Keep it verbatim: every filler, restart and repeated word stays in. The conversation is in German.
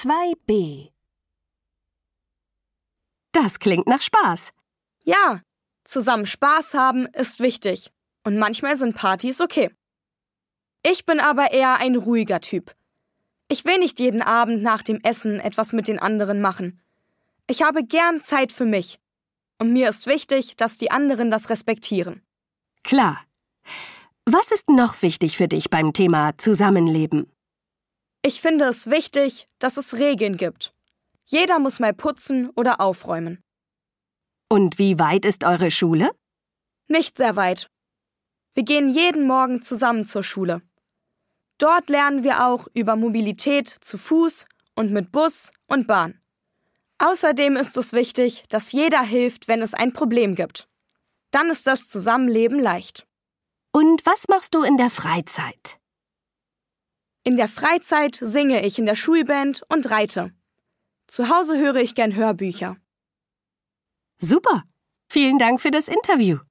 zwei b. Das klingt nach Spaß. Ja, zusammen Spaß haben ist wichtig. Und manchmal sind Partys okay. Ich bin aber eher ein ruhiger Typ. Ich will nicht jeden Abend nach dem Essen etwas mit den anderen machen. Ich habe gern Zeit für mich. Und mir ist wichtig, dass die anderen das respektieren. Klar. Was ist noch wichtig für dich beim Thema Zusammenleben? Ich finde es wichtig, dass es Regeln gibt. Jeder muss mal putzen oder aufräumen. Und wie weit ist eure Schule? Nicht sehr weit. Wir gehen jeden Morgen zusammen zur Schule. Dort lernen wir auch über Mobilität zu Fuß und mit Bus und Bahn. Außerdem ist es wichtig, dass jeder hilft, wenn es ein Problem gibt. Dann ist das Zusammenleben leicht. Und was machst du in der Freizeit? In der Freizeit singe ich in der Schulband und reite. Zu Hause höre ich gern Hörbücher. Super! Vielen Dank für das Interview.